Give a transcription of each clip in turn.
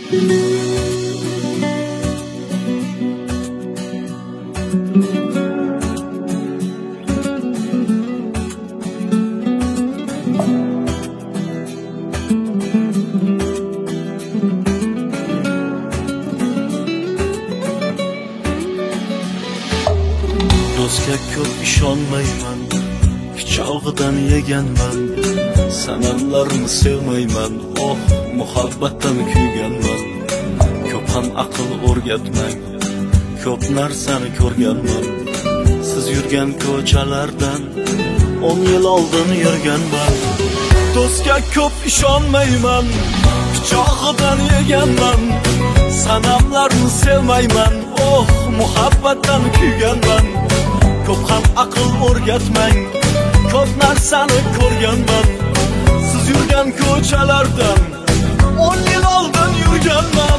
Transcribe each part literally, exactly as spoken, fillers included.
Do'stga ko'p ishonmayman, pichog'idan yeganman. Sanamlarni sevmayman, oh muhabbatdan kuyganman. Ko'p ham aql o'rgatmang, ko'p narsani ko'rganman. Siz yurgan ko'chalardan o'n yil oldin yurganman. Do'stga ko'p ishonmayman, pichog'idan yeganman. Sanamlarni sevmayman, oh muhabbatdan kuyganman. Ko'p ham aql o'rgatmang, ko'p narsani ko'rganman. Siz yurgan ko'chalardan o'n yil oldin yurganman.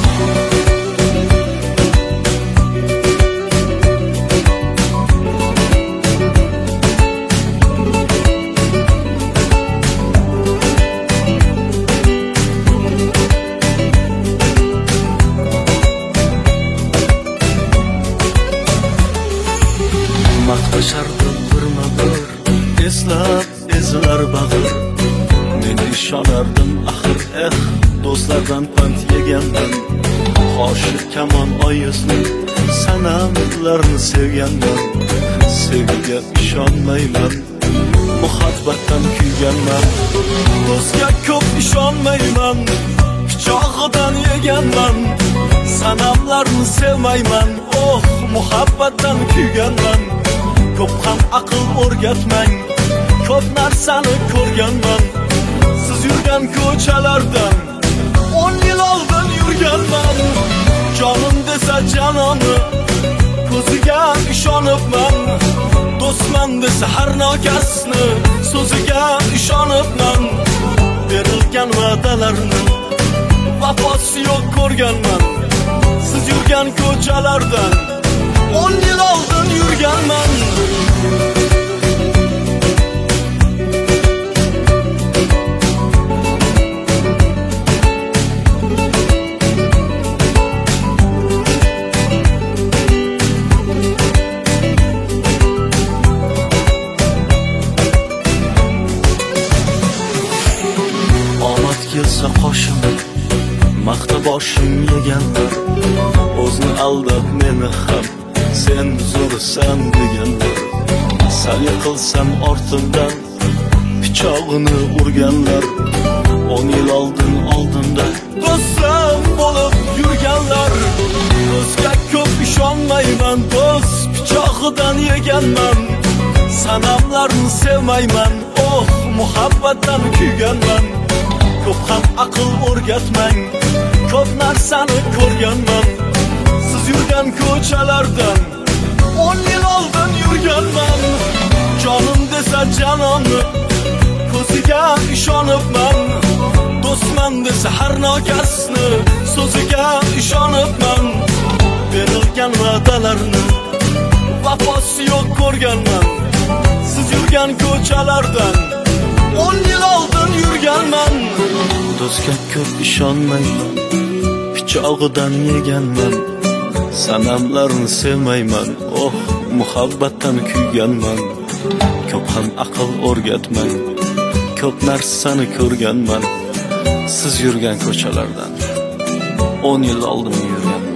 Maqtashardim birma-bir, eslab ezilar bag'ir. Men ishonardim axir, eh, do'stlardan pand yeganman. Qo'shiq kamon oyizni, sanamlarni sevganman. Sevgiga ishonmayman, muhabbatdan kuyganman. Do'stga ko'p ishonmayman, pichog'idan yeganman. Sanamlarni sevmayman, oh muhabbatdan kuyganman. Ko'p ham aql o'rgatmang, ko'p narsani ko'rganman. Siz yurgan ko'chalardan o'n yil oldin yurganman. Jonim desa janoni, ko'ziga ishonibman. Do'stman desa har nokasni, so'ziga ishonibman. Berilgan va'dalarni vafosi yo'q ko'rganman. Siz yurgan ko'chalardan o'n yil oldin yurganman. Omad kelsa qoshimga, maqta boshim yeganlar. O'zni aldab meni ham sen zo'rsan deganlar. Sal yiqilsam ortimdan pichog'ini urganlar. o'n yil oldin oldimda do'stim bo'lib yurganlar. Do'stga ko'p ishonmayman, do'st pichog'idan yeganman. Sanamlarni sevmayman, oh muhabbatdan kuyganman. Ko'p ham aql o'rgatmang, ko'p narsani ko'rganman. Siz yurgan ko'chalardan o'n yil oldin yurganman. Jonim desa janoni, ko'ziga ishonibman. Do'stman desa har nokasni, so'ziga ishonibman. Berilgan va'dalarni vafosi yo'q ko'rganman. Siz yurgan ko'chalardan o'n yil oldin yurganman. Do'stga ko'p ishonmayman, pichog'idan yeganman. Sanamlarni sevmayman, oh muhabbatdan kuyganman. Ko'p ham aql o'rgatmang, ko'p narsani ko'rganman. Siz yurgan ko'chalardan o'n yil oldin yurganman.